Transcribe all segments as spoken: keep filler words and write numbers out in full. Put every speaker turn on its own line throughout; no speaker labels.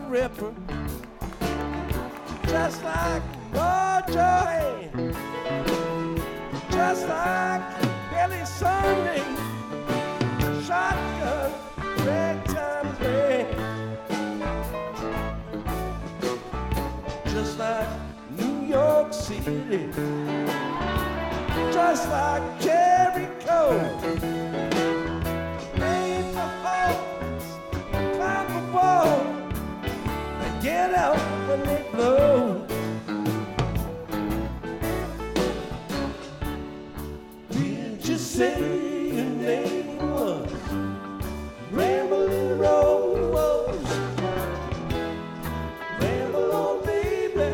Ripper, just like Roger Haynes, just like Billy Sunday, shotgun, ragtime band, just like New York City, just like Jericho. Rain the halls, climb the wall, and get out when they blow. Did you say your name was Ramblin' Rose? Ramble on, baby.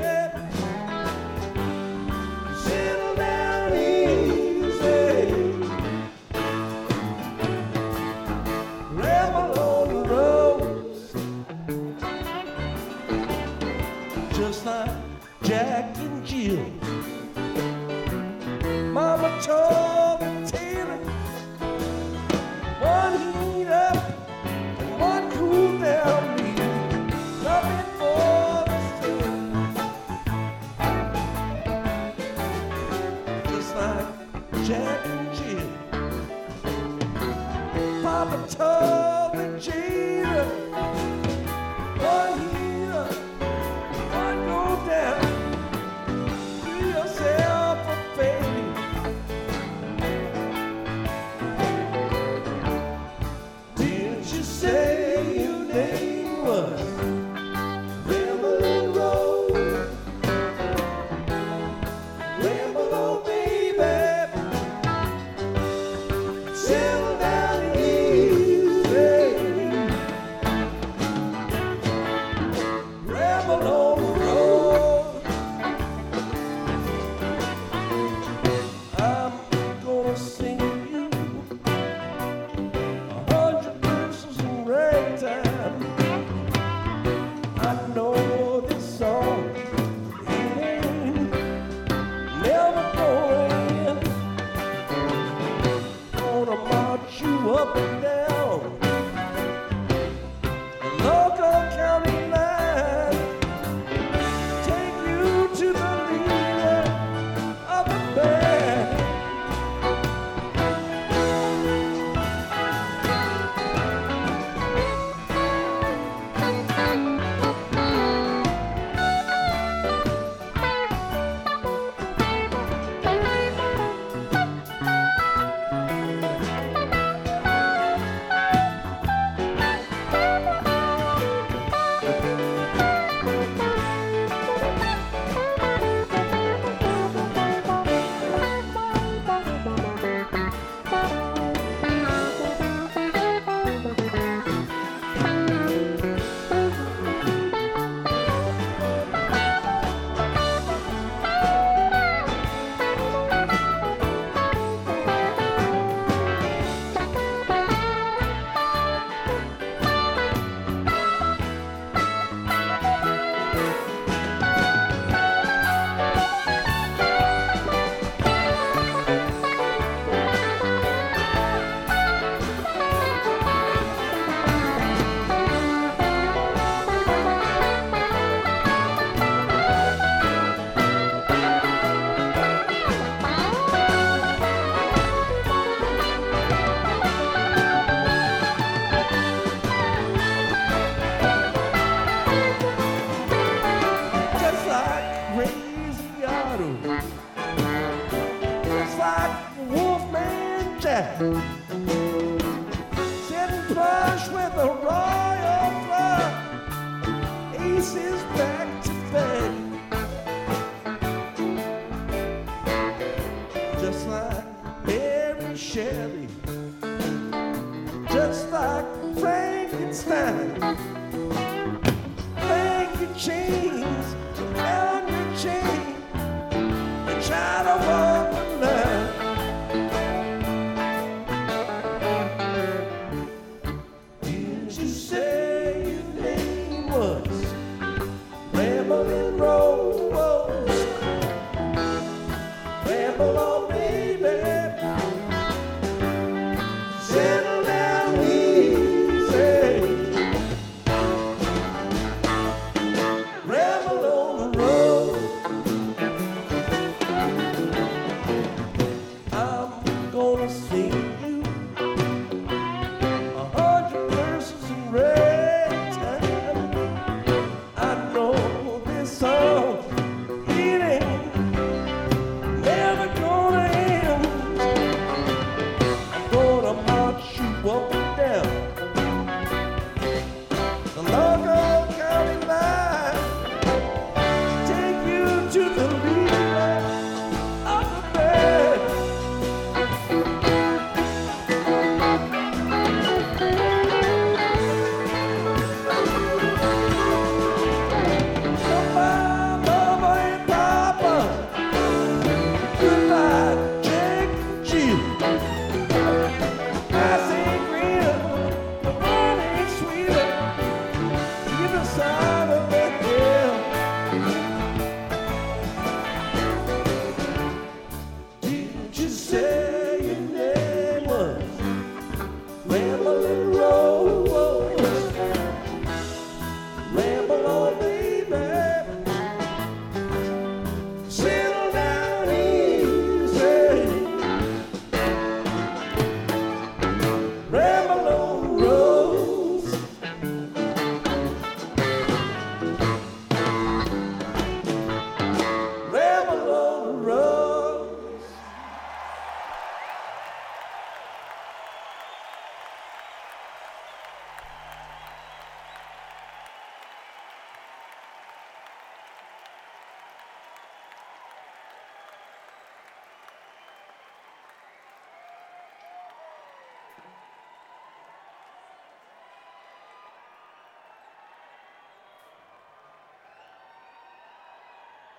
Settle down easy. Ramble on the rose. Just like Jack and Jill. Mama told me Taylor, one heat up and one cool down beat. Nothing for the same. Just like Jack and Jill. Papa told me Jada, one heat up, one go down. Do yourself a favor. Did you say your name was Ramblin' Rose? Ramble on, baby. Settle down easy. Ramble on the road. I'm gonna sing you a hundred verses in ragtime. I know this song, it ain't never going. Gonna march you up and down the local county line, take you to the leader of the band. Just like Crazy Otto, just like Wolfman Jack, sitting flush with a royal flush, aces back to back. Just like Mary Shelley, just like Frankenstein. Thank you, chains, down your chain, and try to walk the line. Did you say your name was Ramblin' Rose? Ramble on, baby. Settle down easy. Thank you.